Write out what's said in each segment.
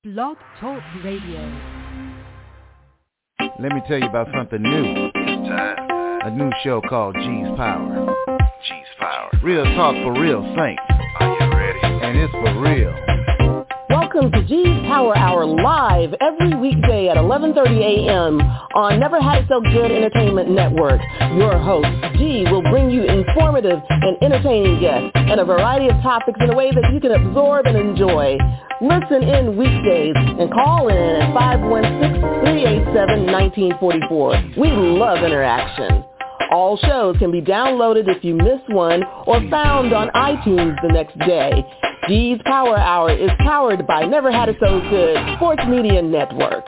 Blog Talk Radio. Let me tell you about something new. It's time. A new show called G's Power. G's Power. Real talk for real saints. Are you ready? And it's for real. Welcome to G's Power Hour live every weekday at 11:30 a.m. on Never Had It So Good Entertainment Network. Your host, G, will bring you informative and entertaining guests and a variety of topics in a way that you can absorb and enjoy. Listen in weekdays and call in at 516-387-1944. We love interaction. All shows can be downloaded if you miss one or found on iTunes the next day. G's Power Hour is powered by Never Had It So Good Sports Media Network.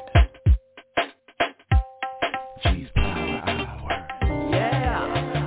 G's Power Hour. Yeah.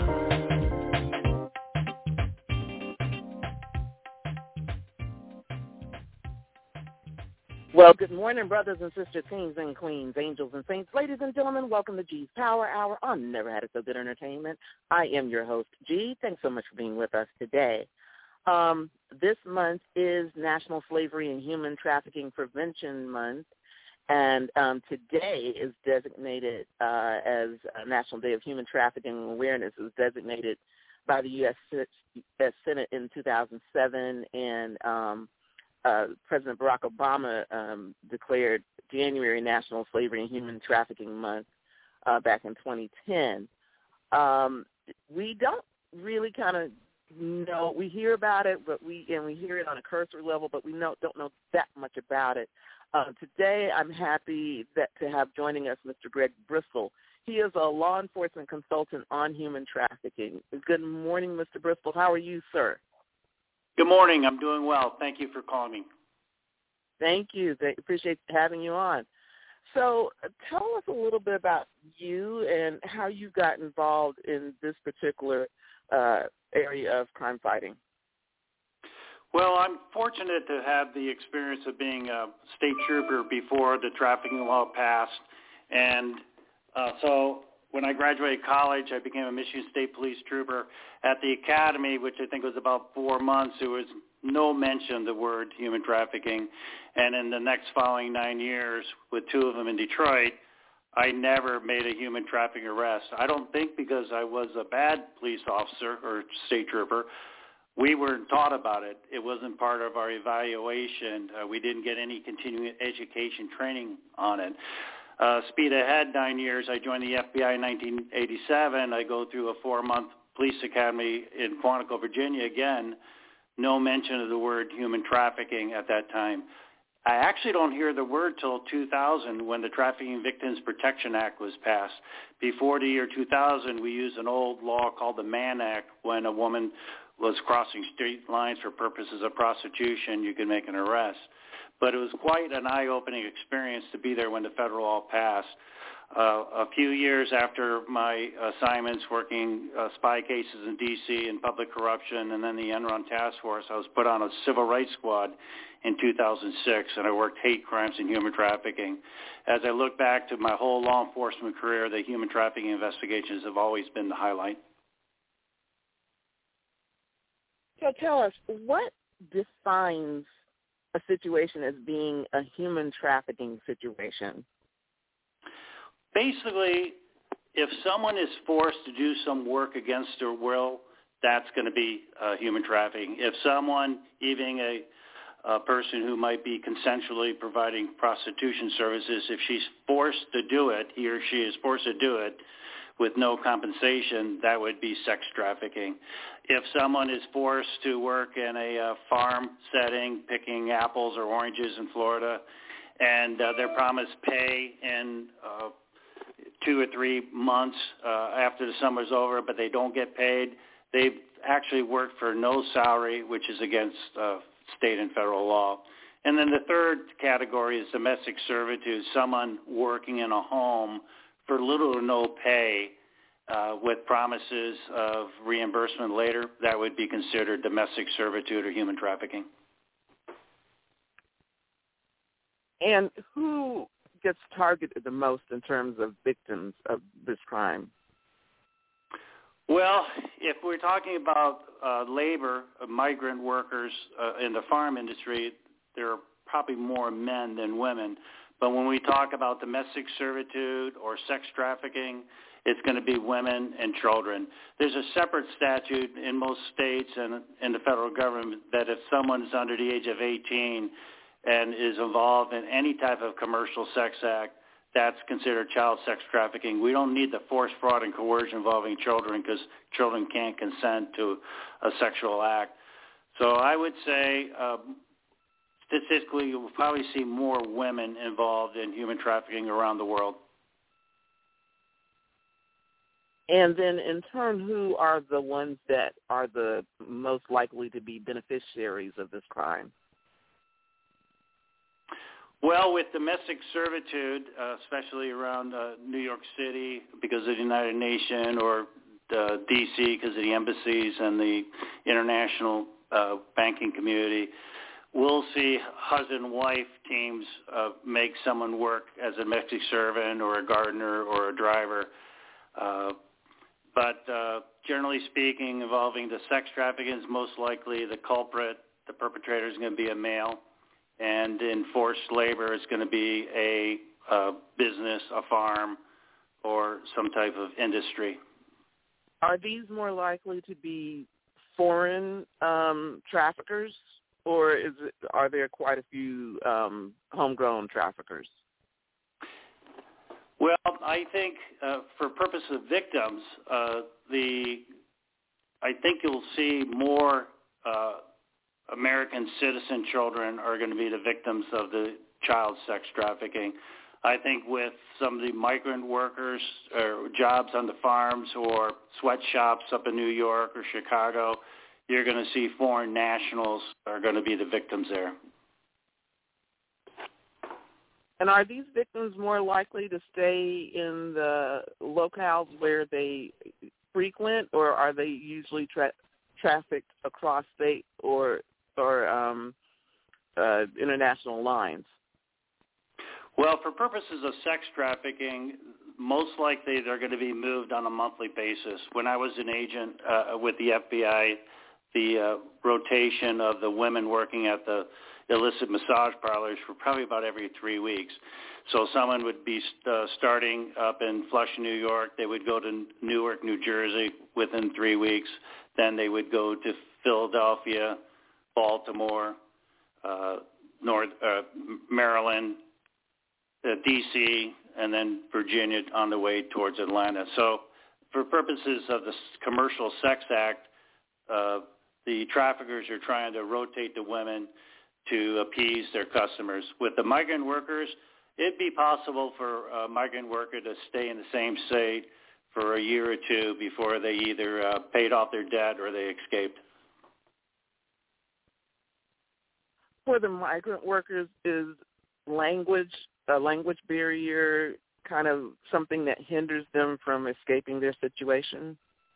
Well, good morning, brothers and sisters, kings and queens, angels and saints. Ladies and gentlemen, welcome to G's Power Hour on Never Had It So Good Entertainment. I am your host, G. Thanks so much for being with us today. This month is National Slavery and Human Trafficking Prevention Month, and today is designated as National Day of Human Trafficking Awareness. It was designated by the U.S. Senate in 2007, and President Barack Obama declared January National Slavery and Human Trafficking Month back in 2010. We don't really kind of know. We hear about it, but we hear it on a cursory level, but we don't know that much about it. Today, I'm happy to have joining us Mr. Greg Bristol. He is a law enforcement consultant on human trafficking. Good morning, Mr. Bristol. How are you, sir? Good morning. I'm doing well. Thank you for calling me. Thank you. Appreciate having you on. So tell us a little bit about you and how you got involved in this particular area of crime fighting. Well, I'm fortunate to have the experience of being a state trooper before the trafficking law passed. And so when I graduated college, I became a Michigan State Police trooper. At the academy, which I think was about 4 months, there was no mention of the word human trafficking. And in the next following 9 years, with 2 of them in Detroit, I never made a human trafficking arrest. I don't think because I was a bad police officer or state trooper. We weren't taught about it. It wasn't part of our evaluation. We didn't get any continuing education training on it. Speed ahead 9 years, I joined the FBI in 1987. I go through a 4-month police academy in Quantico, Virginia. Again, no mention of the word human trafficking at that time. I actually don't hear the word till 2000 when the Trafficking Victims Protection Act was passed. Before the year 2000, we used an old law called the Mann Act. When a woman was crossing state lines for purposes of prostitution, you could make an arrest. But it was quite an eye-opening experience to be there when the federal law passed. A few years after my assignments working spy cases in D.C. and public corruption and then the Enron Task Force, I was put on a civil rights squad in 2006, and I worked hate crimes and human trafficking. As I look back to my whole law enforcement career, the human trafficking investigations have always been the highlight. So tell us, what defines a situation as being a human trafficking situation? Basically, if someone is forced to do some work against their will, that's going to be human trafficking. If someone, even a person who might be consensually providing prostitution services, if she's forced to do it, he or she is forced to do it with no compensation, that would be sex trafficking. If someone is forced to work in a farm setting, picking apples or oranges in Florida, and they're promised pay in 2 or 3 months after the summer's over, but they don't get paid, they've actually worked for no salary, which is against state and federal law. And then the third category is domestic servitude, someone working in a home for little or no pay with promises of reimbursement later. That would be considered domestic servitude or human trafficking. And who gets targeted the most in terms of victims of this crime? Well, if we're talking about labor, migrant workers in the farm industry, there are probably more men than women. But when we talk about domestic servitude or sex trafficking, it's going to be women and children. There's a separate statute in most states and in the federal government that if someone is under the age of 18 and is involved in any type of commercial sex act, that's considered child sex trafficking. We don't need the force, fraud, and coercion involving children because children can't consent to a sexual act. So I would say statistically you'll probably see more women involved in human trafficking around the world. And then in turn, who are the ones that are the most likely to be beneficiaries of this crime? Well, with domestic servitude, especially around New York City because of the United Nations or D.C. because of the embassies and the international banking community, we'll see husband and wife teams make someone work as a domestic servant or a gardener or a driver. But generally speaking, involving the sex trafficking is most likely the culprit, the perpetrator is going to be a male. And in forced labor, it's going to be a business, a farm, or some type of industry. Are these more likely to be foreign traffickers, or are there quite a few homegrown traffickers? Well, I think for purpose of victims, I think you'll see more American citizen children are going to be the victims of the child sex trafficking. I think with some of the migrant workers or jobs on the farms or sweatshops up in New York or Chicago, you're going to see foreign nationals are going to be the victims there. And are these victims more likely to stay in the locales where they frequent, or are they usually trafficked across state or international lines? Well, for purposes of sex trafficking, most likely they're going to be moved on a monthly basis. When I was an agent with the FBI, the rotation of the women working at the illicit massage parlors were probably about every 3 weeks. So someone would be starting up in Flushing, New York. They would go to Newark, New Jersey within 3 weeks. Then they would go to Philadelphia, Baltimore, Maryland, D.C., and then Virginia on the way towards Atlanta. So for purposes of the Commercial Sex Act, the traffickers are trying to rotate the women to appease their customers. With the migrant workers, it'd be possible for a migrant worker to stay in the same state for a year or two before they either paid off their debt or they escaped. For the migrant workers, is a language barrier kind of something that hinders them from escaping their situation?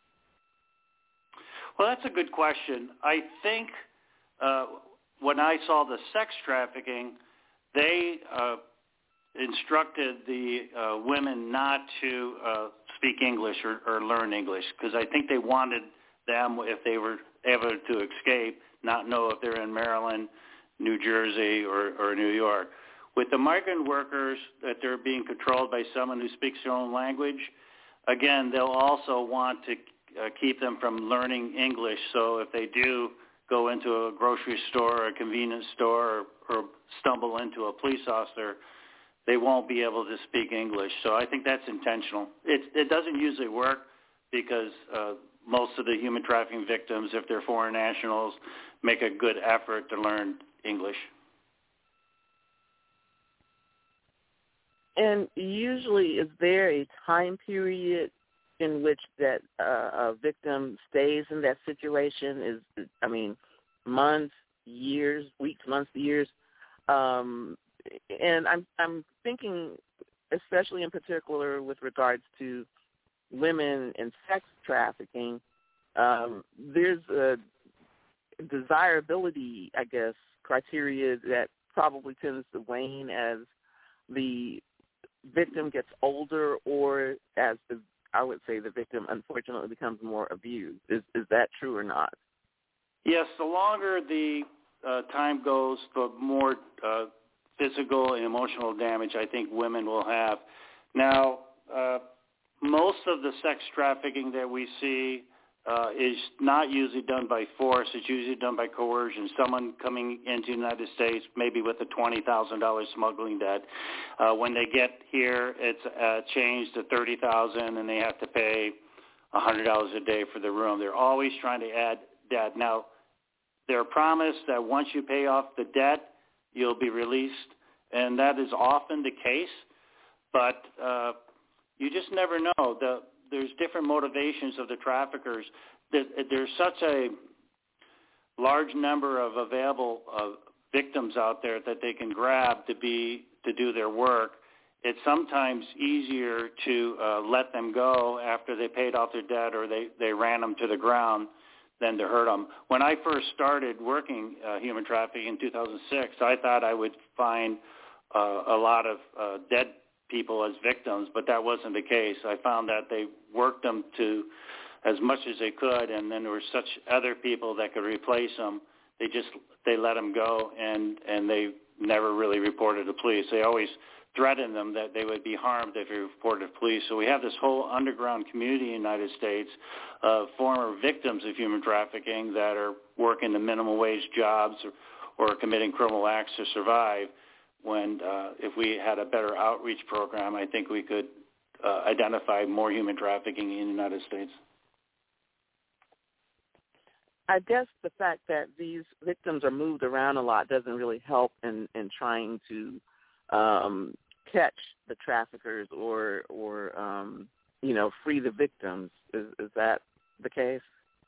Well, that's a good question. I think when I saw the sex trafficking, they instructed the women not to speak English or learn English because I think they wanted them, if they were able to escape, not know if they're in Maryland, New Jersey, or New York. With the migrant workers, that they're being controlled by someone who speaks their own language, again, they'll also want to keep them from learning English. So if they do go into a grocery store or a convenience store or stumble into a police officer, they won't be able to speak English. So I think that's intentional. It doesn't usually work because most of the human trafficking victims, if they're foreign nationals, make a good effort to learn English. And usually, is there a time period in which that a victim stays in that situation? Months, years, weeks, months, years. And I'm thinking, especially in particular with regards to women and sex trafficking, there's a desirability, I guess, criteria that probably tends to wane as the victim gets older or as I would say the victim unfortunately becomes more abused. Is that true or not? Yes, the longer the time goes, the more physical and emotional damage I think women will have. Now, most of the sex trafficking that we see is not usually done by force. It's usually done by coercion. Someone coming into the United States, maybe with a $20,000 smuggling debt. When they get here, it's changed to $30,000, and they have to pay $100 a day for the room. They're always trying to add debt. Now, they're promised that once you pay off the debt, you'll be released, and that is often the case. But you just never know. There's different motivations of the traffickers. There's such a large number of available victims out there that they can grab to do their work. It's sometimes easier to let them go after they paid off their debt or they ran them to the ground than to hurt them. When I first started working human trafficking in 2006, I thought I would find a lot of dead people as victims, but that wasn't the case. I found that they worked them to as much as they could, and then there were such other people that could replace them. They let them go, and they never really reported to police. They always threatened them that they would be harmed if they reported to police. So we have this whole underground community in the United States of former victims of human trafficking that are working the minimum wage jobs or committing criminal acts to survive. When if we had a better outreach program, I think we could identify more human trafficking in the United States. I guess the fact that these victims are moved around a lot doesn't really help in trying to catch the traffickers or free the victims. Is that the case?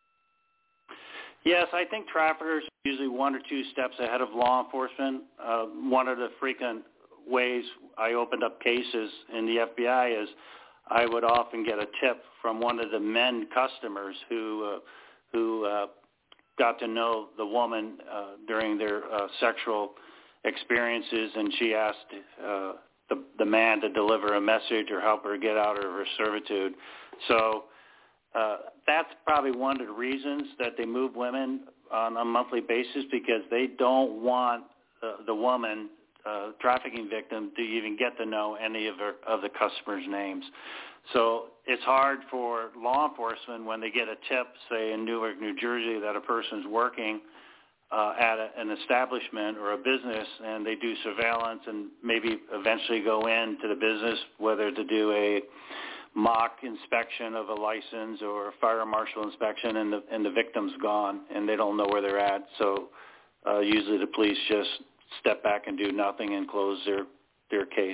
Yes, I think traffickers are usually one or two steps ahead of law enforcement. One of the frequent ways I opened up cases in the FBI is I would often get a tip from one of the men customers who got to know the woman during their sexual experiences, and she asked the man to deliver a message or help her get out of her servitude. So that's probably one of the reasons that they move women on a monthly basis, because they don't want the woman, trafficking victim, to even get to know any of the customers' names. So it's hard for law enforcement when they get a tip, say in Newark, New Jersey, that a person's working at an establishment or a business, and they do surveillance and maybe eventually go into the business, whether to do a mock inspection of a license or a fire marshal inspection, and the victim's gone and they don't know where they're at. So usually the police just step back and do nothing and close their case.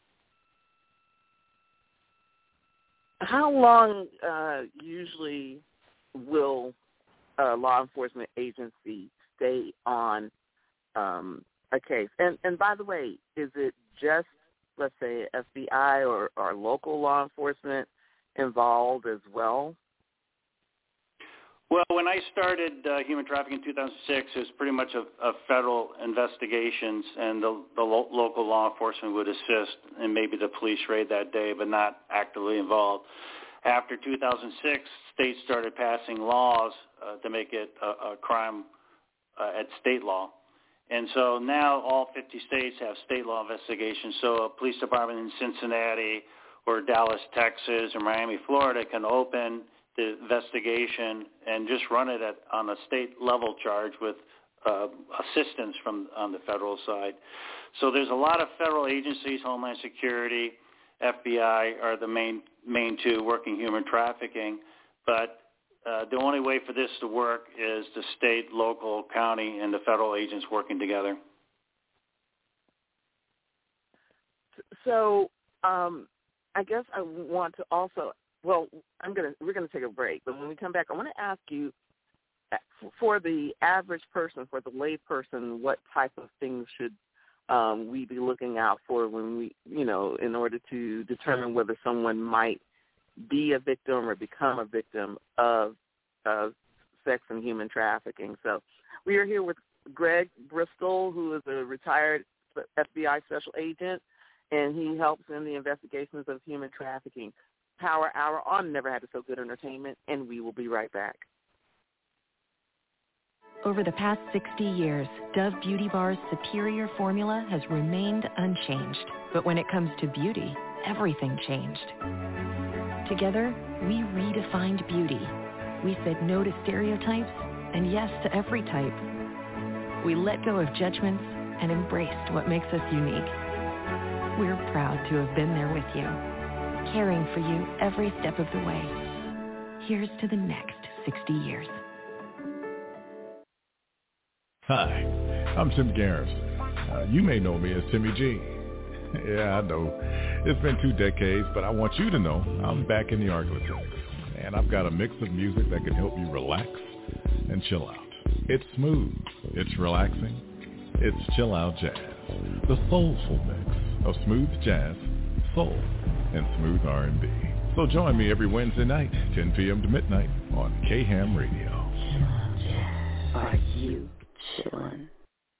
How long usually will a law enforcement agency stay on a case? And by the way, is it just, let's say, FBI or local law enforcement involved as well? Well, when I started human trafficking in 2006, it was pretty much a federal investigations, and the local law enforcement would assist, and maybe the police raid that day, but not actively involved. After 2006, states started passing laws to make it a crime at state law. And so now all 50 states have state law investigations. So a police department in Cincinnati or Dallas, Texas, or Miami, Florida can open the investigation and just run it on a state-level charge with assistance on the federal side. So there's a lot of federal agencies, Homeland Security, FBI are the main two working human trafficking. But the only way for this to work is the state, local, county, and the federal agents working together. So I guess I want to also, we're going to take a break, but when we come back, I want to ask you, for the average person, for the lay person, what type of things should we be looking out for when we, in order to determine whether someone might be a victim or become a victim of sex and human trafficking. So we are here with Greg Bristol, who is a retired FBI special agent, and he helps in the investigations of human trafficking. Power Hour on Never Had It So Good Entertainment, and we will be right back. Over the past 60 years, Dove Beauty Bar's superior formula has remained unchanged. But when it comes to beauty, everything changed. Together, we redefined beauty. We said no to stereotypes and yes to every type. We let go of judgments and embraced what makes us unique. We're proud to have been there with you, caring for you every step of the way. Here's to the next 60 years. Hi, I'm Tim Garrison. You may know me as Timmy G. Yeah, I know. It's been 2 decades, but I want you to know I'm back in the Arklatex. And I've got a mix of music that can help you relax and chill out. It's smooth, it's relaxing, it's chill out jazz. The soulful mix of smooth jazz, soul, and smooth R&B. So join me every Wednesday night, 10 p.m. to midnight on KHAM Radio. Chill out jazz. Are you chillin'?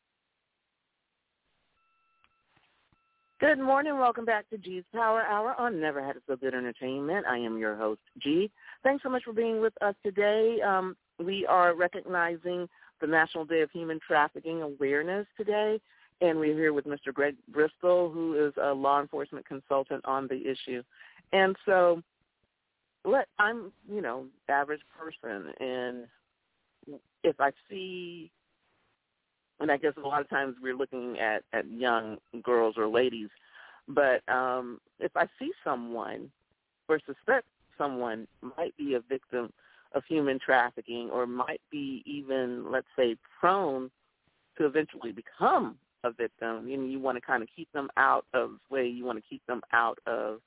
Good morning. Welcome back to G's Power Hour on Never Had It So Good Entertainment. I am your host, G. Thanks so much for being with us today. We are recognizing the National Day of Human Trafficking Awareness today, and we're here with Mr. Greg Bristol, who is a law enforcement consultant on the issue. And so I'm, average person, and if I see, and I guess a lot of times we're looking at young girls or ladies, but if I see someone or suspect someone might be a victim of human trafficking or might be even, let's say, prone to eventually become a victim, you want to kind of keep them out of way, you want to keep them out of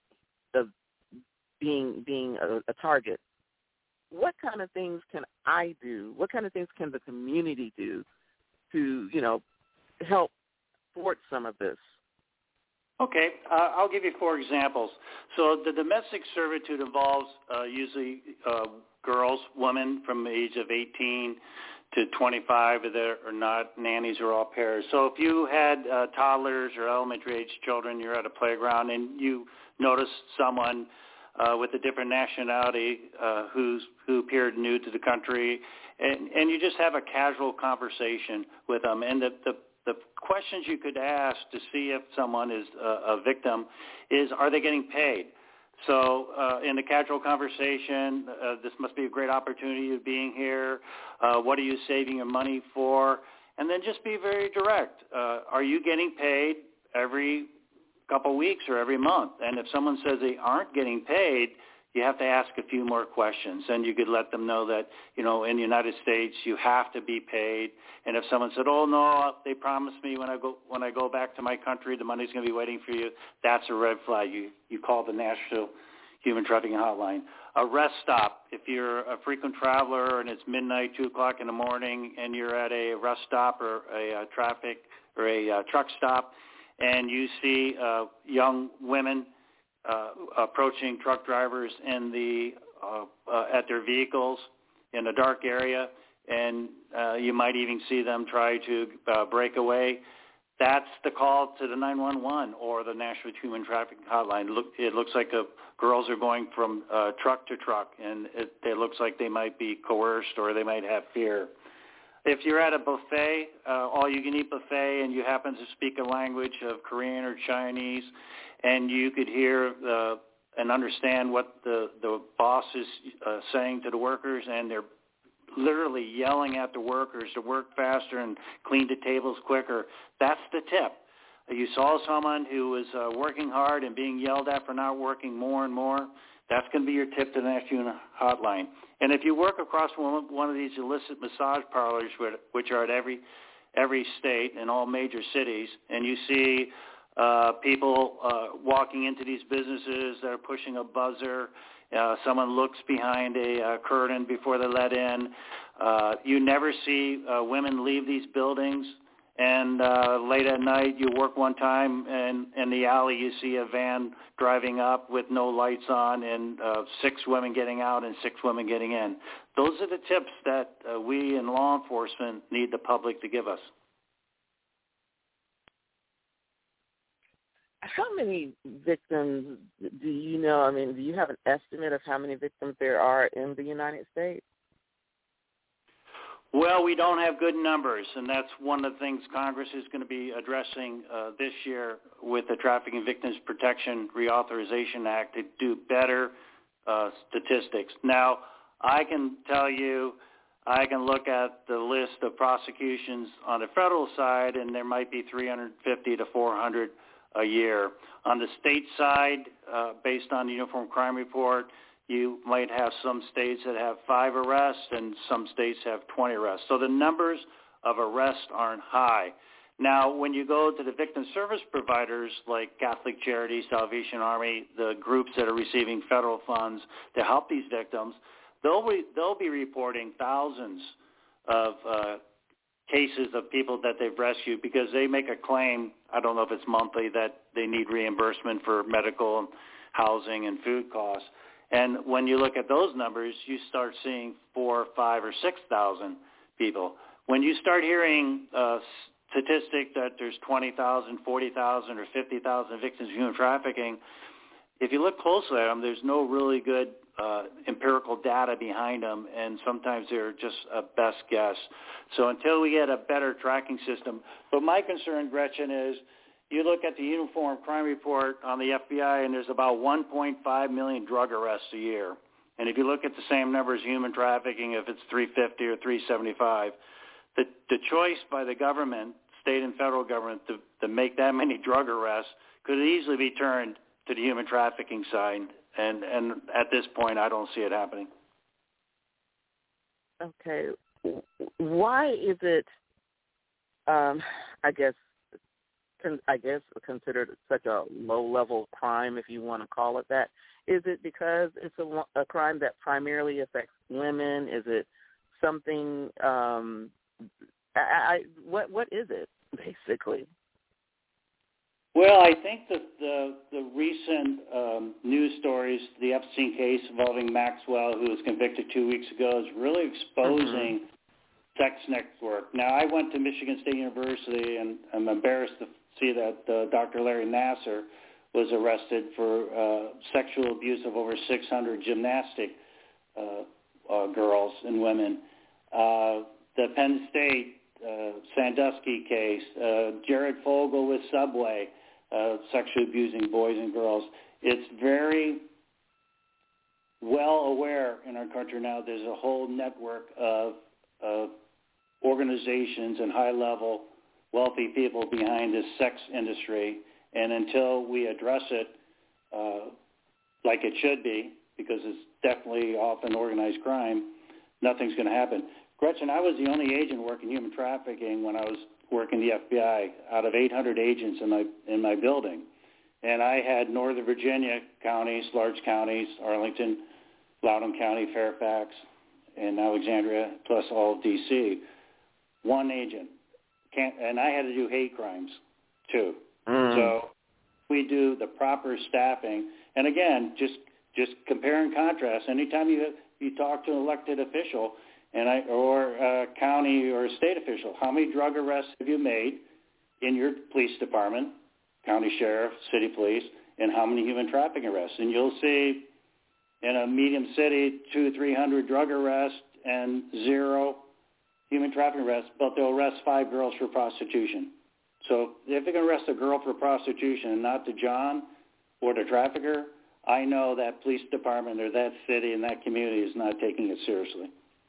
being a target. What kind of things can I do? What kind of things can the community do to, help thwart some of this? Okay, I'll give you 4 examples. So the domestic servitude involves usually girls, women from the age of 18 to 25 that are not nannies or au pairs. So if you had toddlers or elementary age children, you're at a playground and you notice someone with a different nationality who appeared new to the country, and you just have a casual conversation with them. And the questions you could ask to see if someone is a victim is, are they getting paid? So in the casual conversation, this must be a great opportunity of being here. What are you saving your money for? And then just be very direct. Are you getting paid every couple weeks or every month? And if someone says they aren't getting paid, you have to ask a few more questions. And you could let them know that, in the United States, you have to be paid. And if someone said, oh, no, they promised me when I go back to my country, the money's going to be waiting for you, that's a red flag. You call the National Human Trafficking Hotline. A rest stop. If you're a frequent traveler and it's midnight, 2 o'clock in the morning, and you're at a rest stop or a traffic or a truck stop, and you see young women approaching truck drivers in at their vehicles in a dark area, and you might even see them try to break away, that's the call to the 911 or the National Human Trafficking Hotline. It looks like girls are going from truck to truck, and it looks like they might be coerced or they might have fear. If you're at a buffet, all-you-can-eat buffet, and you happen to speak a language of Korean or Chinese, and you could hear and understand what the boss is saying to the workers, and they're literally yelling at the workers to work faster and clean the tables quicker, that's the tip. You saw someone who was working hard and being yelled at for not working more and more, that's going to be your tip to the National Human Hotline. And if you work across one of these illicit massage parlors, which are at every state and all major cities, and you see people walking into these businesses that are pushing a buzzer, someone looks behind a curtain before they're let in, you never see women leave these buildings. And late at night, you work one time, and in the alley, you see a van driving up with no lights on, and 6 women getting out and 6 women getting in. Those are the tips that we in law enforcement need the public to give us. How many victims do you know? I mean, do you have an estimate of how many victims there are in the United States? Well, we don't have good numbers, and that's one of the things Congress is going to be addressing this year with the Trafficking Victims Protection Reauthorization Act to do better statistics. Now, I can tell you, I can look at the list of prosecutions on the federal side, and there might be 350 to 400 a year. On the state side, based on the Uniform Crime Report, you might have some states that have 5 arrests and some states have 20 arrests. So the numbers of arrests aren't high. Now, when you go to the victim service providers like Catholic Charities, Salvation Army, the groups that are receiving federal funds to help these victims, they'll be reporting thousands of cases of people that they've rescued because they make a claim, I don't know if it's monthly, that they need reimbursement for medical and housing and food costs. And when you look at those numbers, you start seeing 4,000, 5,000, or 6,000 people. When you start hearing statistic that there's 20,000, 40,000, or 50,000 victims of human trafficking, if you look closely at them, there's no really good empirical data behind them, and sometimes they're just a best guess. So until we get a better tracking system, but my concern, Gretchen, is you look at the Uniform Crime Report on the FBI, and there's about 1.5 million drug arrests a year. And if you look at the same numbers, human trafficking, if it's 350 or 375, the choice by the government, state and federal government, to make that many drug arrests could easily be turned to the human trafficking side. And at this point, I don't see it happening. Okay. Why is it, I guess, considered such a low-level crime, if you want to call it that? Is it because it's a crime that primarily affects women? Is it something? What is it basically? Well, I think that the recent news stories, the Epstein case involving Maxwell, who was convicted 2 weeks ago, is really exposing sex network. Now, I went to Michigan State University, and I'm embarrassed to see that Dr. Larry Nassar was arrested for sexual abuse of over 600 gymnastic girls and women. The Penn State Sandusky case, Jared Fogle with Subway, sexually abusing boys and girls. It's very well aware in our country now there's a whole network of organizations and high-level wealthy people behind this sex industry, and until we address it like it should be, because it's definitely often organized crime, nothing's going to happen. Gretchen, I was the only agent working human trafficking when I was working the FBI out of 800 agents in my building. And I had Northern Virginia counties, large counties, Arlington, Loudoun County, Fairfax, and Alexandria, plus all of D.C. One agent. And I had to do hate crimes, too. So we do the proper staffing. And again, just compare and contrast. Anytime you talk to an elected official, or a county or a state official, how many drug arrests have you made in your police department, county sheriff, city police, and how many human trafficking arrests? And you'll see in a medium city 200-300 drug arrests and 0 human trafficking arrests, but they'll arrest 5 girls for prostitution. So if they can arrest a girl for prostitution and not the John or the trafficker, I know that police department or that city and that community is not taking it seriously.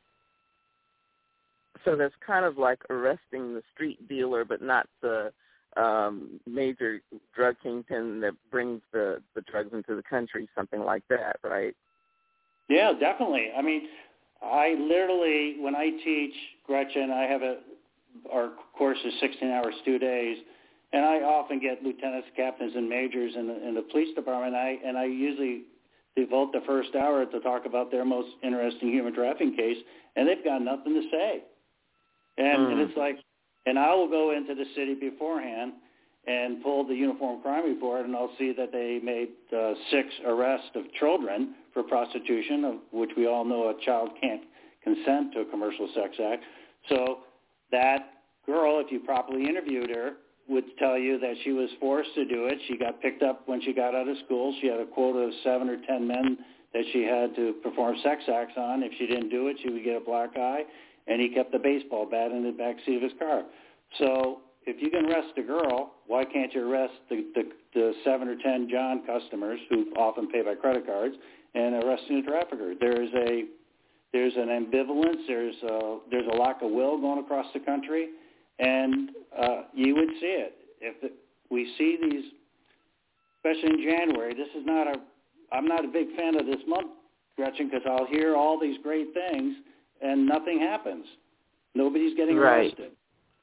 So that's kind of like arresting the street dealer, but not the major drug kingpin that brings the drugs into the country, something like that, right? Yeah, definitely. I mean, I literally, when I teach, Gretchen, our course is 16 hours, 2 days, and I often get lieutenants, captains, and majors in the police department, and I usually devote the first hour to talk about their most interesting human trafficking case, and they've got nothing to say. And it's like, and I will go into the city beforehand and pull the Uniform Crime Report, and I'll see that they made 6 arrests of children for prostitution, of which we all know a child can't consent to a commercial sex act. So that girl, if you properly interviewed her, would tell you that she was forced to do it. She got picked up when she got out of school. She had a quota of 7 or 10 men that she had to perform sex acts on. If she didn't do it, she would get a black eye. and he kept the baseball bat in the back seat of his car. So if you can arrest a girl, why can't you arrest the 7 or 10 John customers who often pay by credit cards and arresting a trafficker? There's an ambivalence. There's a lack of will going across the country, and you would see it we see these, especially in January. I'm not a big fan of this month, Gretchen, because I'll hear all these great things and nothing happens. Nobody's getting arrested.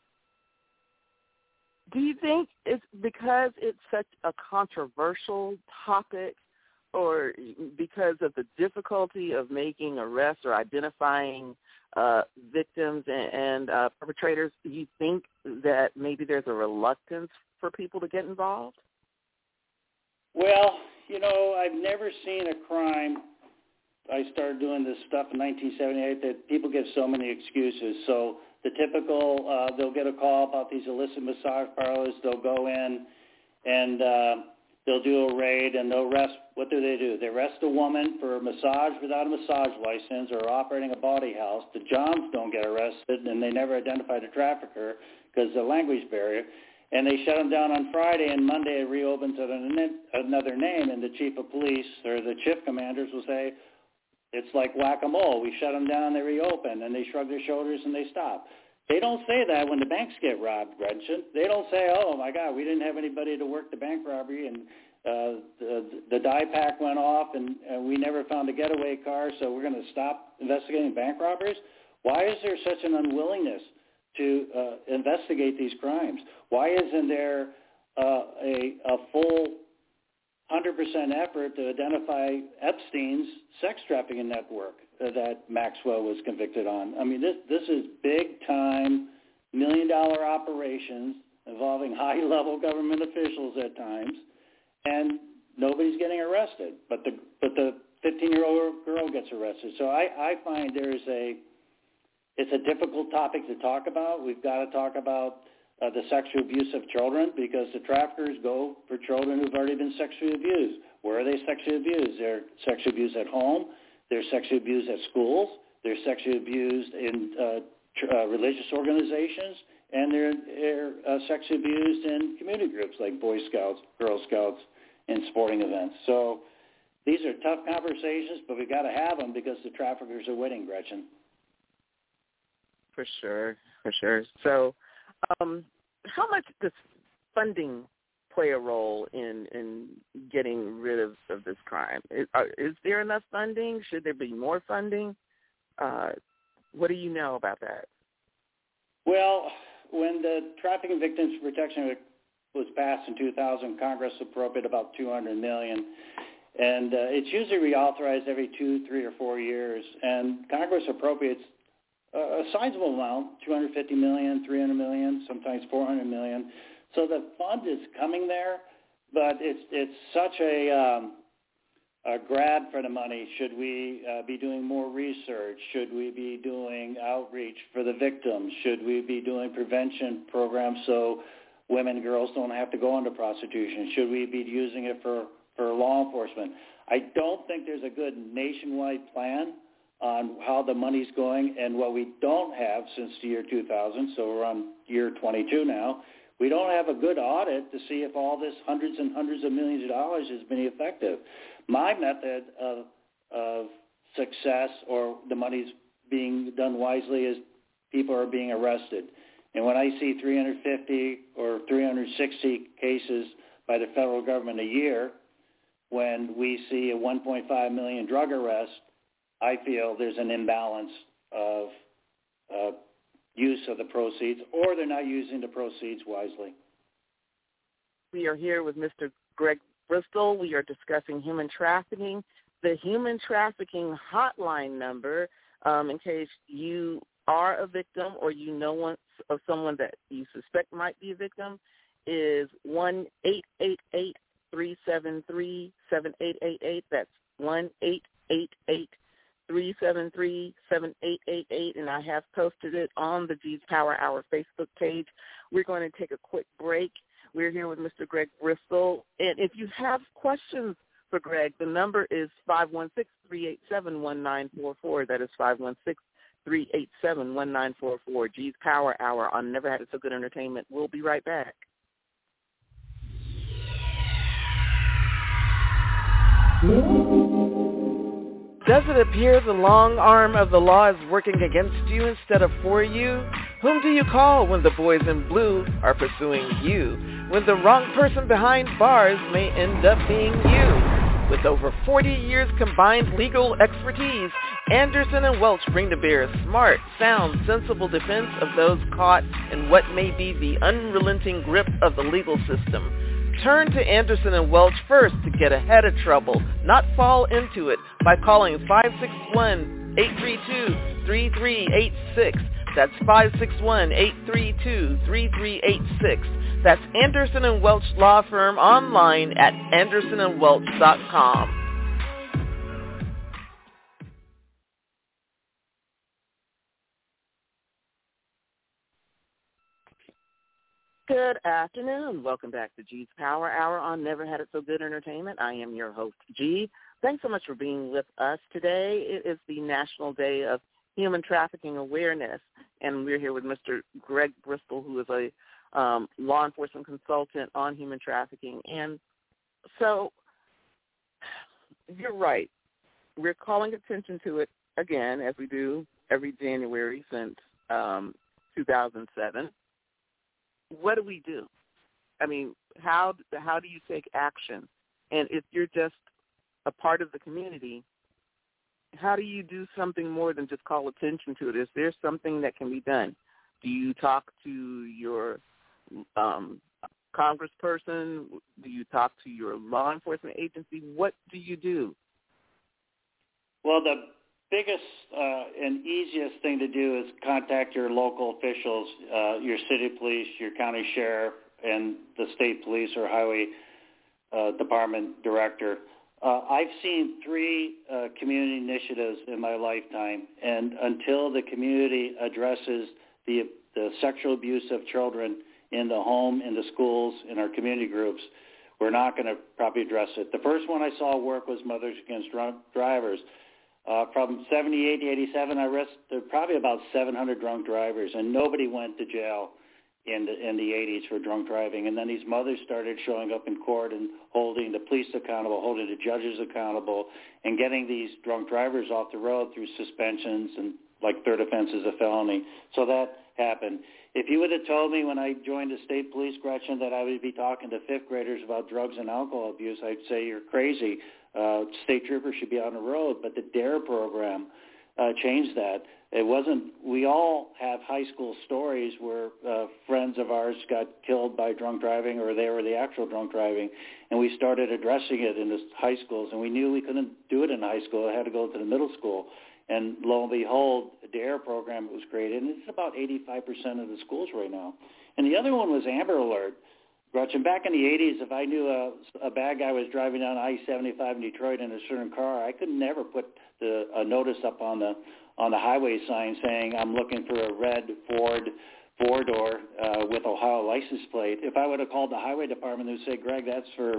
Do you think it's because it's such a controversial topic, or because of the difficulty of making arrests or identifying victims and perpetrators? Do you think that maybe there's a reluctance for people to get involved? Well, I've never seen a crime. I started doing this stuff in 1978 that people give so many excuses. So the typical, they'll get a call about these illicit massage parlors. They'll go in and they'll do a raid and they'll arrest. What do? They arrest a woman for a massage without a massage license or operating a bawdy house. The Johns don't get arrested, and they never identify the trafficker because of the language barrier. And they shut them down on Friday, and Monday it reopens under another name, and the chief of police or the shift commanders will say, it's like whack-a-mole. We shut them down, they reopen, and they shrug their shoulders and they stop. They don't say that when the banks get robbed, Gretchen. They don't say, oh, my God, we didn't have anybody to work the bank robbery, and the die pack went off, and we never found a getaway car, so we're going to stop investigating bank robberies. Why is there such an unwillingness to investigate these crimes? Why isn't there a full 100% effort to identify Epstein's sex trafficking network that Maxwell was convicted on? I mean, this is big-time, million-dollar operations involving high-level government officials at times, and nobody's getting arrested. But the 15-year-old girl gets arrested. So I find it's a difficult topic to talk about. We've got to talk about the sexual abuse of children, because the traffickers go for children who've already been sexually abused. Where are they sexually abused? They're sexually abused at home. They're sexually abused at schools. They're sexually abused in religious organizations. And they're sexually abused in community groups like Boy Scouts, Girl Scouts, and sporting events. So these are tough conversations, but we've got to have them because the traffickers are winning, Gretchen. For sure. So how much does funding play a role in getting rid of this crime? Is there enough funding? Should there be more funding? What do you know about that? Well, when the Trafficking Victims Protection Act was passed in 2000, Congress appropriated about $200 million. And it's usually reauthorized every 2, 3, or 4 years. And Congress appropriates a sizable amount, $250 million, $300 million, sometimes $400 million. So the fund is coming there, but it's such a grab for the money. Should we be doing more research? Should we be doing outreach for the victims? Should we be doing prevention programs so women and girls don't have to go into prostitution? Should we be using it for law enforcement? I don't think there's a good nationwide plan on how the money's going. And what we don't have since the year 2000, so we're on year 22 now, we don't have a good audit to see if all this hundreds and hundreds of millions of dollars has been effective. My method of success, or the money's being done wisely, is people are being arrested. And when I see 350 or 360 cases by the federal government a year, when we see a 1.5 million drug arrests, I feel there's an imbalance of use of the proceeds, or they're not using the proceeds wisely. We are here with Mr. Greg Bristol. We are discussing human trafficking. The human trafficking hotline number, in case you are a victim or you know one of someone that you suspect might be a victim, is 1-888-373-7888. That's 1-888-373-7888, and I have posted it on the G's Power Hour Facebook page. We're going to take a quick break. We're here with Mr. Greg Bristol, and if you have questions for Greg, the number is 516-387-1944. That is 387-1944. G's Power Hour on Never Had It So Good Entertainment. We'll be right back. Does it appear the long arm of the law is working against you instead of for you? Whom do you call when the boys in blue are pursuing you? When the wrong person behind bars may end up being you? With over 40 years combined legal expertise, Anderson and Welch bring to bear a smart, sound, sensible defense of those caught in what may be the unrelenting grip of the legal system. Turn to Anderson and Welch first to get ahead of trouble, not fall into it, by calling 561-832-3386. That's 561-832-3386. That's Anderson and Welch Law Firm, online at andersonandwelch.com. Good afternoon. Welcome back to G's Power Hour on Never Had It So Good Entertainment. I am your host, G. Thanks so much for being with us today. It is the National Day of Human Trafficking Awareness, and we're here with Mr. Greg Bristol, who is a law enforcement consultant on human trafficking. And so you're right. We're calling attention to it again, as we do every January since 2007. What do we do? I mean, how do you take action? And if you're just a part of the community, how do you do something more than just call attention to it? Is there something that can be done? Do you talk to your congressperson? Do you talk to your law enforcement agency? What do you do? Well, the biggest and easiest thing to do is contact your local officials, your city police, your county sheriff, and the state police or highway department director. I've seen 3 community initiatives in my lifetime, and until the community addresses the sexual abuse of children in the home, in the schools, in our community groups, we're not going to probably address it. The first one I saw work was Mothers Against Drunk Drivers. From 78 to 87, I arrested probably about 700 drunk drivers, and nobody went to jail in the 80s for drunk driving. And then these mothers started showing up in court and holding the police accountable, holding the judges accountable, and getting these drunk drivers off the road through suspensions and like third offense is a felony. So that happened. If you would have told me when I joined the state police, Gretchen, that I would be talking to 5th graders about drugs and alcohol abuse, I'd say you're crazy. State troopers should be on the road. But the DARE program changed that. It wasn't. We all have high school stories where friends of ours got killed by drunk driving, or they were the actual drunk driving, and we started addressing it in the high schools. And we knew we couldn't do it in high school; it had to go to the middle school. And lo and behold, the DARE program was created, and it's about 85% of the schools right now. And the other one was Amber Alert. Gretchen, back in the 80s, if I knew a bad guy was driving down I-75 in Detroit in a certain car, I could never put a notice up on the highway sign saying I'm looking for a red Ford four-door with Ohio license plate. If I would have called the highway department and said, Greg, that's for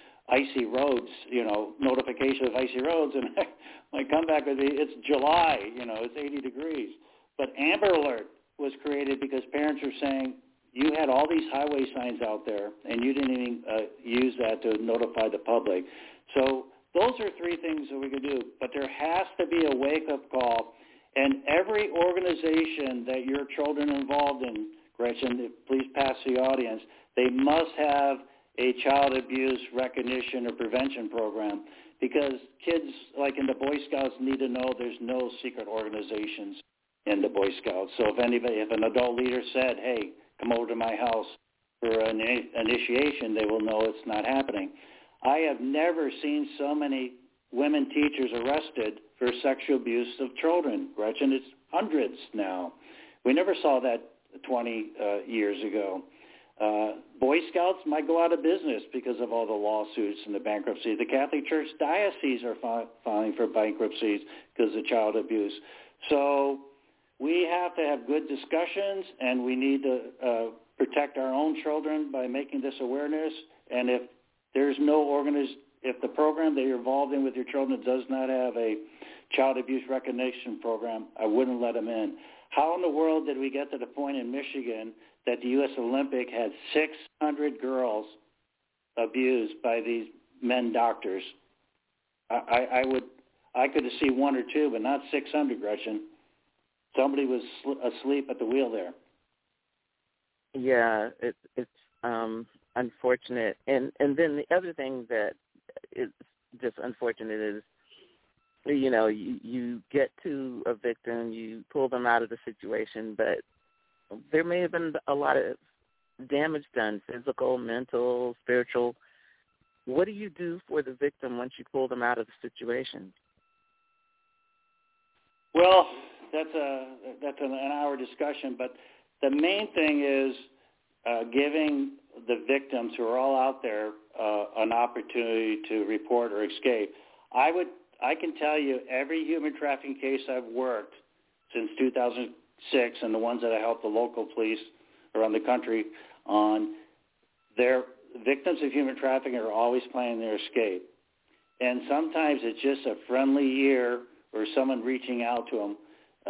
icy roads, notification of icy roads, and my comeback would be, it's July, it's 80 degrees. But Amber Alert was created because parents are saying, you had all these highway signs out there, and you didn't even use that to notify the public. So those are 3 things that we could do. But there has to be a wake-up call, and every organization that your children are involved in, Gretchen, please pass the audience, they must have a child abuse recognition or prevention program, because kids, like in the Boy Scouts, need to know there's no secret organizations in the Boy Scouts. So if an adult leader said, hey, come over to my house for an initiation, they will know it's not happening. I have never seen so many women teachers arrested for sexual abuse of children. Gretchen, it's hundreds now. We never saw that 20 years ago. Boy Scouts might go out of business because of all the lawsuits and the bankruptcy. The Catholic Church dioceses are filing for bankruptcies because of child abuse. So we have to have good discussions, and we need to protect our own children by making this awareness. And if there's no If the program that you're involved in with your children does not have a child abuse recognition program, I wouldn't let them in. How in the world did we get to the point in Michigan that the U.S. Olympic had 600 girls abused by these men doctors? I could see one or two, but not 600, Gretchen. Somebody was asleep at the wheel there. Yeah, it's unfortunate. And then the other thing that is just unfortunate is, you know, you get to a victim, you pull them out of the situation, but there may have been a lot of damage done, physical, mental, spiritual. What do you do for the victim once you pull them out of the situation? Well, that's an hour discussion, but the main thing is giving the victims who are all out there an opportunity to report or escape. I can tell you every human trafficking case I've worked since 2006 and the ones that I helped the local police around the country on, their victims of human trafficking are always planning their escape. And sometimes it's just a friendly ear or someone reaching out to them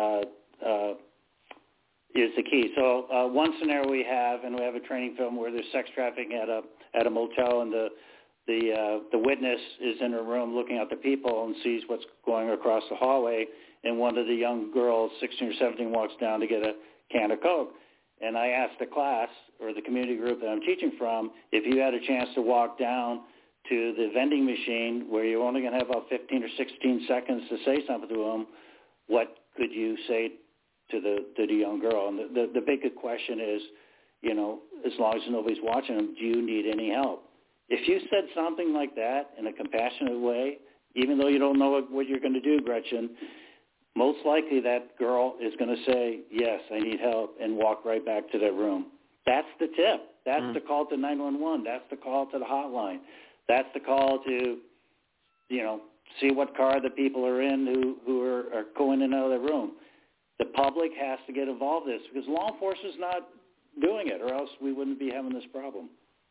is the key. So one scenario we have, and we have a training film where there's sex trafficking at a motel, and the witness is in her room looking at the people and sees what's going across the hallway, and one of the young girls, 16 or 17, walks down to get a can of Coke. And I asked the class, or the community group that I'm teaching from, if you had a chance to walk down to the vending machine where you're only going to have about 15 or 16 seconds to say something to them, what could you say to the young girl? And the big question is, you know, as long as nobody's watching them, do you need any help? If you said something like that in a compassionate way, even though you don't know what you're going to do, Gretchen, most likely that girl is going to say, yes, I need help, and walk right back to their room. That's the tip. That's the call to 911. That's the call to the hotline. That's the call to, you know, see what car the people are in who are going in and out of the room. The public has to get involved in this because law enforcement's not doing it, or else we wouldn't be having this problem.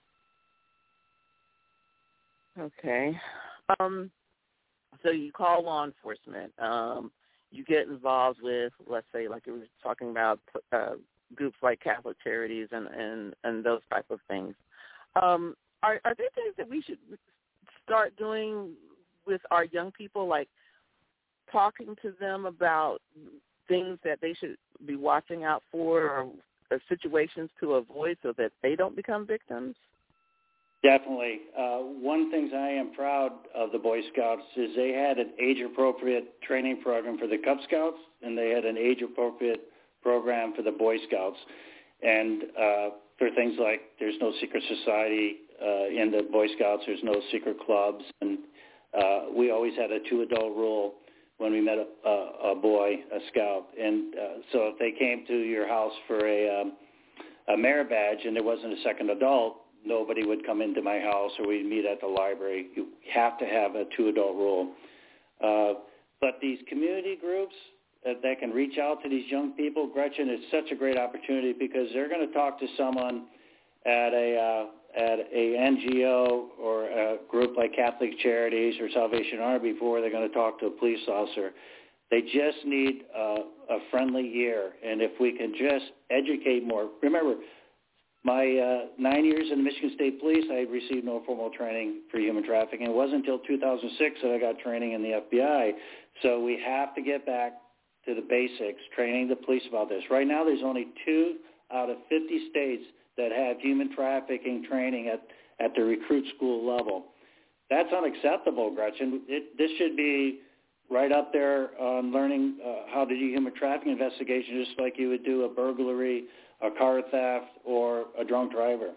Okay. So you call law enforcement. You get involved with, let's say, like you were talking about, groups like Catholic Charities and those type of things. Are there things that we should start doing with our young people, like talking to them about things that they should be watching out for, or situations to avoid so that they don't become victims? Definitely. One of the things I am proud of the Boy Scouts is they had an age-appropriate training program for the Cub Scouts, and they had an age-appropriate program for the Boy Scouts. And for things like there's no secret society in the Boy Scouts, there's no secret clubs, and we always had a 2-adult rule when we met a boy, a scout. And so if they came to your house for a merit badge and there wasn't a second adult, nobody would come into my house, or we'd meet at the library. You have to have a 2-adult rule. But these community groups that can reach out to these young people, Gretchen, is such a great opportunity because they're going to talk to someone at a NGO or a group like Catholic Charities or Salvation Army before they're going to talk to a police officer. They just need a friendly ear, and if we can just educate more. Remember, my 9 years in the Michigan State Police, I received no formal training for human trafficking. It wasn't until 2006 that I got training in the FBI. So we have to get back to the basics, training the police about this. Right now, there's only 2 out of 50 states that have human trafficking training at the recruit school level. That's unacceptable, Gretchen. This should be right up there on learning how to do human trafficking investigation, just like you would do a burglary, a car theft, or a drunk driver.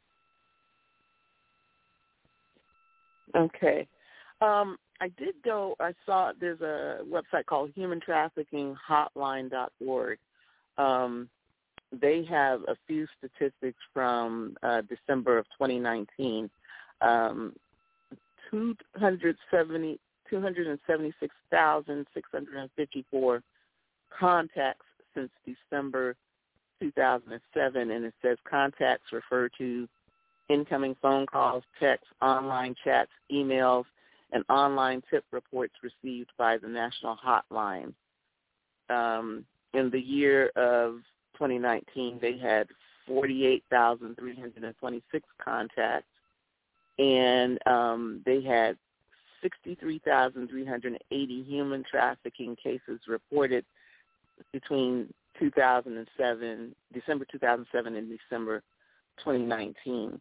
Okay. I saw there's a website called humantraffickinghotline.org. They have a few statistics from December of 2019. 276,654 contacts since December 2007, and it says contacts refer to incoming phone calls, texts, online chats, emails, and online tip reports received by the national hotline. In the year of 2019, they had 48,326 contacts, and they had 63,380 human trafficking cases reported between December 2007 and December 2019.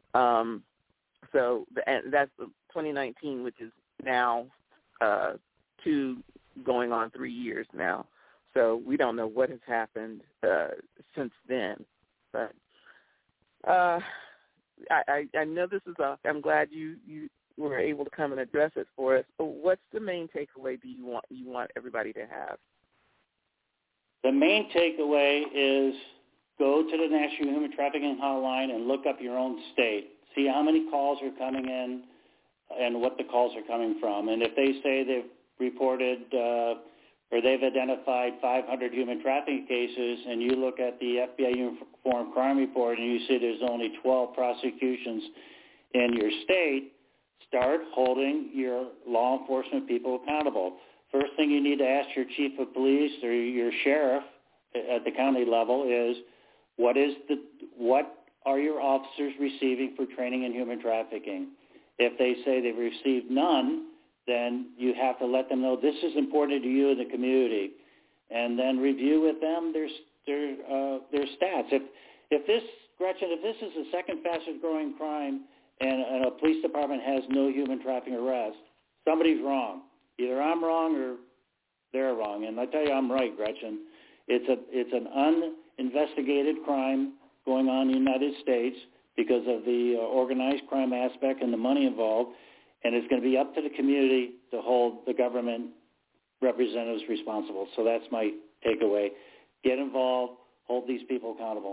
So that's 2019, which is now 2 going on 3 years now. So we don't know what has happened since then. But I know this is I'm glad you were able to come and address it for us. But what's the main takeaway do you want everybody to have? The main takeaway is go to the National Human Trafficking Hotline and look up your own state. See how many calls are coming in and what the calls are coming from. And if they say they've reported or they've identified 500 human trafficking cases, and you look at the FBI Uniform Crime Report and you see there's only 12 prosecutions in your state, start holding your law enforcement people accountable. First thing you need to ask your chief of police or your sheriff at the county level is, what are your officers receiving for training in human trafficking? If they say they've received none, then you have to let them know this is important to you and the community, and then review with them their stats. If this, Gretchen, if this is the second fastest growing crime and a police department has no human trafficking arrests, somebody's wrong. Either I'm wrong or they're wrong. And I tell you, I'm right, Gretchen. It's an uninvestigated crime going on in the United States because of the organized crime aspect and the money involved, and it's going to be up to the community to hold the government representatives responsible. So that's my takeaway. Get involved, hold these people accountable.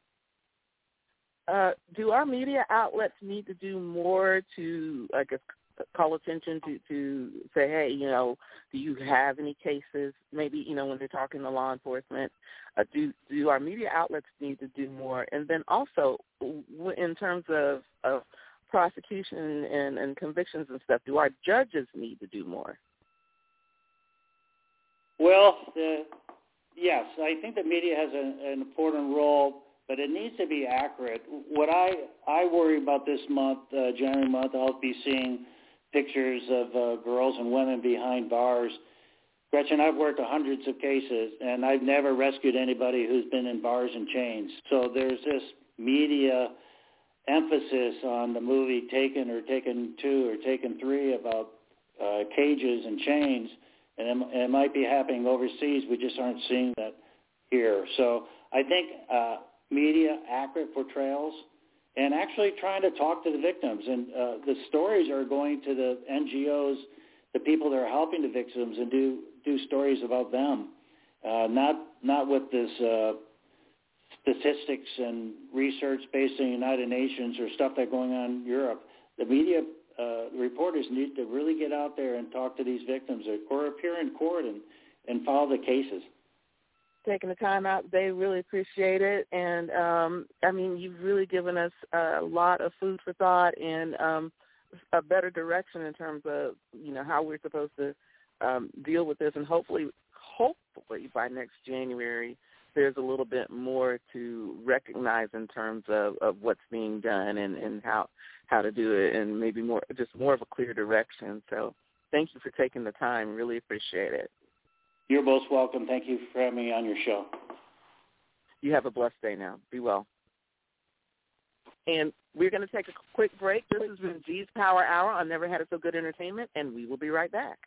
Do our media outlets need to do more to, I guess, call attention to say, hey, do you have any cases? Maybe, when they're talking to law enforcement, do our media outlets need to do more? And then also, in terms of prosecution and convictions and stuff, do our judges need to do more? Well, yes, I think the media has an important role, but it needs to be accurate. What I worry about this month, January month, I'll be seeing pictures of girls and women behind bars. Gretchen, I've worked hundreds of cases, and I've never rescued anybody who's been in bars and chains. So there's this media emphasis on the movie Taken or Taken 2 or Taken 3 about cages and chains, and it might be happening overseas. We just aren't seeing that here. So I think media, accurate portrayals, and actually trying to talk to the victims. And the stories are going to the NGOs, the people that are helping the victims, and do stories about them, not with this statistics and research based in the United Nations or stuff that's going on in Europe. The media reporters need to really get out there and talk to these victims or appear in court and follow the cases. Taking the time out today, really appreciate it. And, you've really given us a lot of food for thought and a better direction in terms of, how we're supposed to deal with this. And hopefully by next January, there's a little bit more to recognize in terms of what's being done and how to do it, and maybe more of a clear direction. So thank you for taking the time. Really appreciate it. You're most welcome. Thank you for having me on your show. You have a blessed day now. Be well. And we're going to take a quick break. This has been G's Power Hour on Never Had It So Good Entertainment, and we will be right back.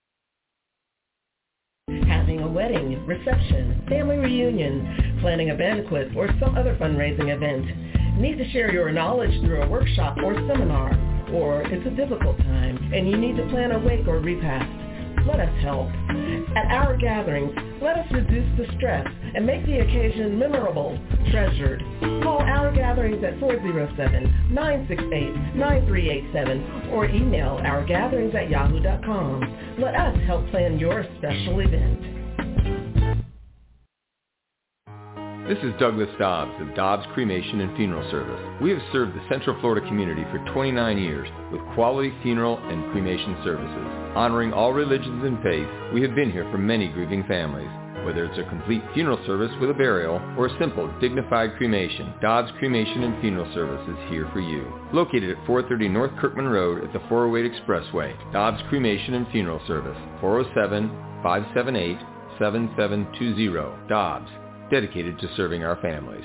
Having a wedding, reception, family reunion, planning a banquet, or some other fundraising event. Need to share your knowledge through a workshop or seminar, or it's a difficult time and you need to plan a wake or repast. Let us help. At our gatherings, let us reduce the stress and make the occasion memorable, treasured. Call Our Gatherings at 407-968-9387 or email ourgatherings@yahoo.com. Let us help plan your special event. This is Douglas Dobbs of Dobbs Cremation and Funeral Service. We have served the Central Florida community for 29 years with quality funeral and cremation services. Honoring all religions and faiths, we have been here for many grieving families. Whether it's a complete funeral service with a burial or a simple, dignified cremation, Dobbs Cremation and Funeral Service is here for you. Located at 430 North Kirkman Road at the 408 Expressway, Dobbs Cremation and Funeral Service, 407-578-7720. Dobbs, dedicated to serving our families.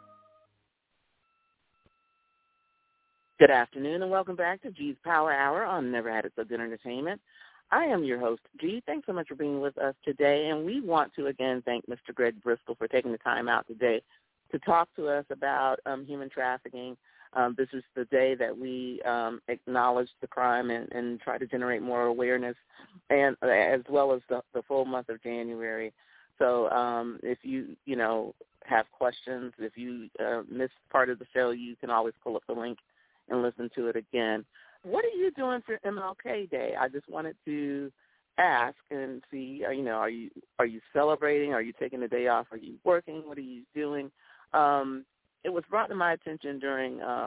Good afternoon and welcome back to G's Power Hour on Never Had It So Good Entertainment. I am your host, G. Thanks so much for being with us today, and we want to again thank Mr. Greg Bristol for taking the time out today to talk to us about human trafficking. This is the day that we acknowledge the crime and try to generate more awareness, and as well as the full month of January. So if you have questions, if you missed part of the show, you can always pull up the link and listen to it again. What are you doing for MLK Day? I just wanted to ask and see, are you celebrating? Are you taking the day off? Are you working? What are you doing? It was brought to my attention during a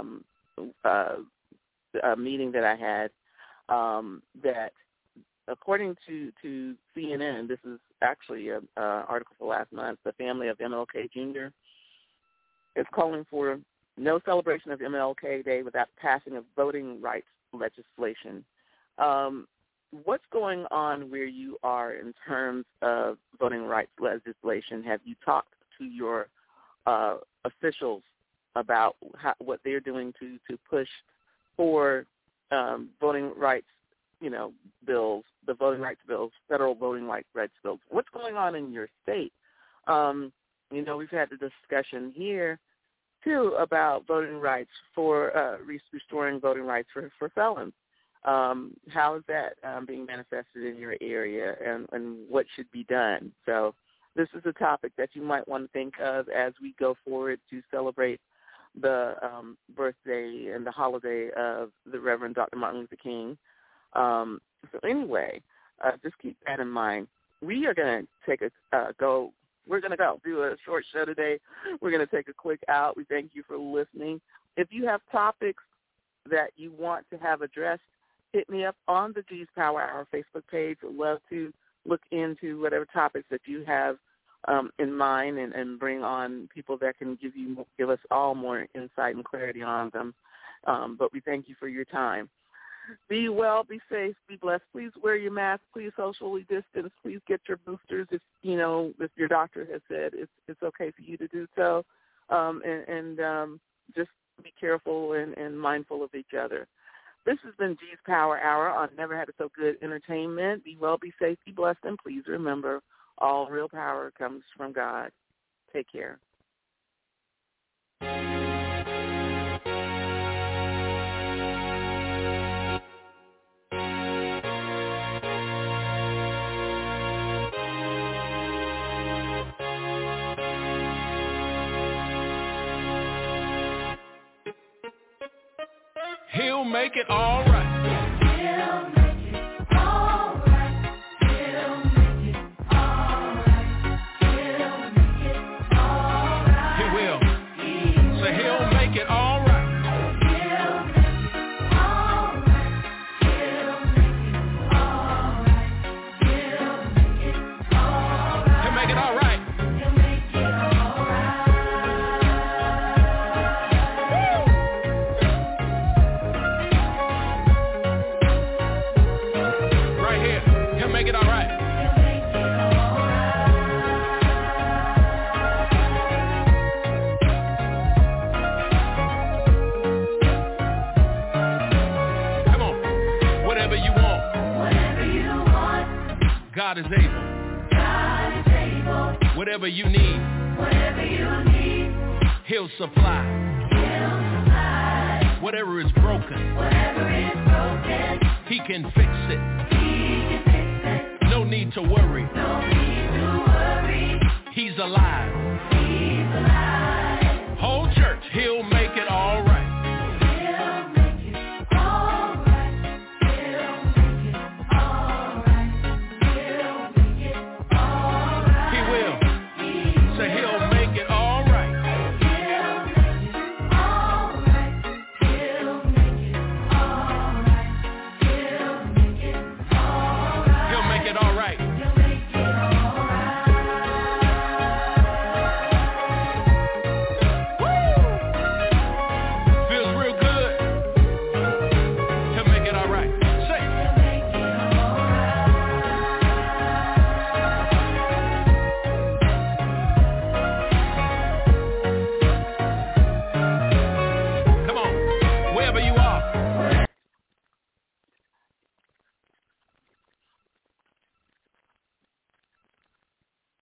meeting that I had that according to CNN, this is actually an article for last month, the family of MLK Jr. is calling for no celebration of MLK Day without passing of voting rights legislation. What's going on where you are in terms of voting rights legislation? Have you talked to your officials about what they're doing to push for voting rights, bills, the voting rights bills, federal voting rights bills? What's going on in your state? We've had the discussion here too about voting rights for restoring voting rights for felons. How is that being manifested in your area, and what should be done? So this is a topic that you might want to think of as we go forward to celebrate the birthday and the holiday of the Reverend Dr. Martin Luther King. So anyway, just keep that in mind. We are going to take We're going to go do a short show today. We're going to take a quick out. We thank you for listening. If you have topics that you want to have addressed, hit me up on the G's Power Hour Facebook page. I'd love to look into whatever topics that you have in mind and bring on people that can give us all more insight and clarity on them. But we thank you for your time. Be well, be safe, be blessed. Please wear your mask. Please socially distance. Please get your boosters if your doctor has said it's okay for you to do so. And just be careful and mindful of each other. This has been G's Power Hour on Never Had It So Good Entertainment. Be well, be safe, be blessed, and please remember, all real power comes from God. Take care. He'll make it all right. He'll make it all right. He'll make it all right. He'll make it all right. He will. So he'll make it all right. He'll make it all right. He'll make it all right. He'll make it all right. He'll make it all right. Make it all right. Come on. Whatever you want. Whatever you want. God is able. God is able. Whatever you need. Whatever you need. He'll supply. He'll supply. Whatever is broken. Whatever is broken. He can fix it. No need to worry. No.